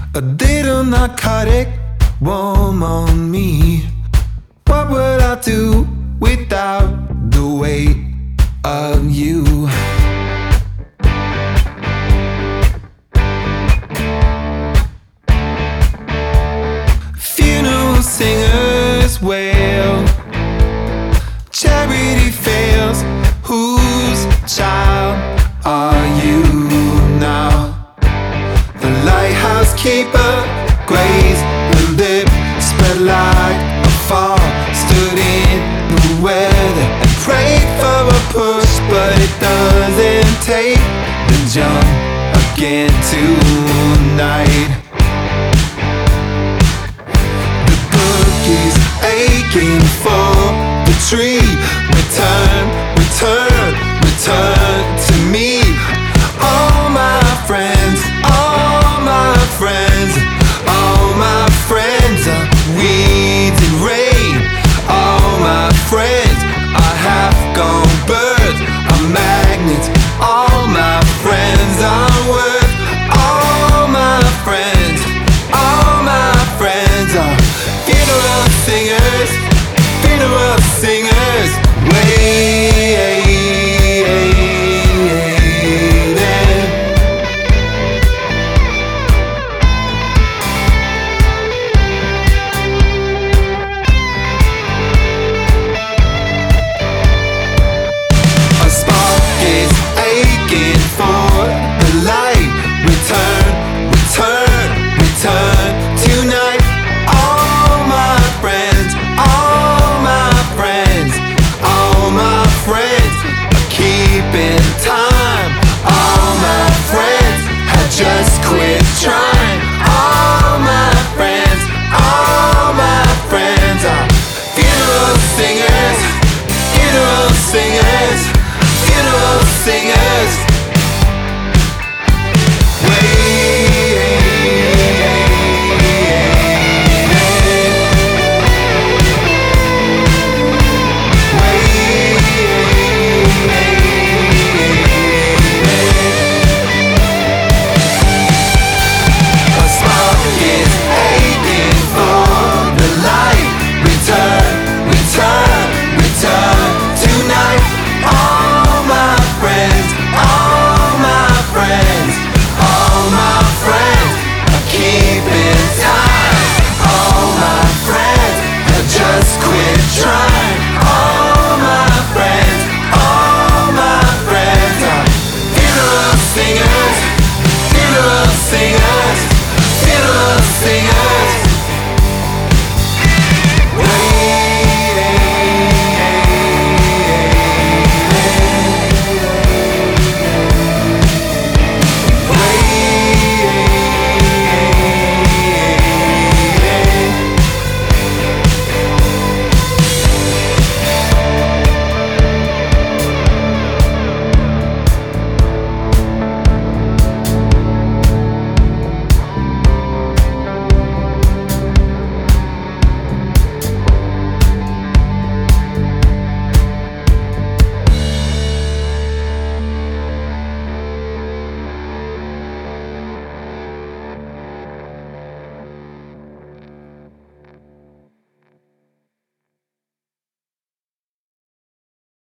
A little narcotic warm on me. What would I do without the weight of you? Funeral singers wail, charity fails. Whose child are you now? The lighthouse keeper grazed the lip, spread like a fall, stood in the weather and prayed for a push, but it doesn't take the jump again tonight. The bookie's aching for the tree. Return, return, return to me. All my friends, all my friends, all my friends are weeds and rain. All my friends are half-gone birds, are magnets. All my friends are worth. All my friends are funeral singers, funeral singers. Waiting. A spark is aching for the light. Return, return, return tonight. All my friends, all my friends, all my friends are keeping time. All my friends have just quit trying. All my friends are funeral singers, funeral singers, funeral singers.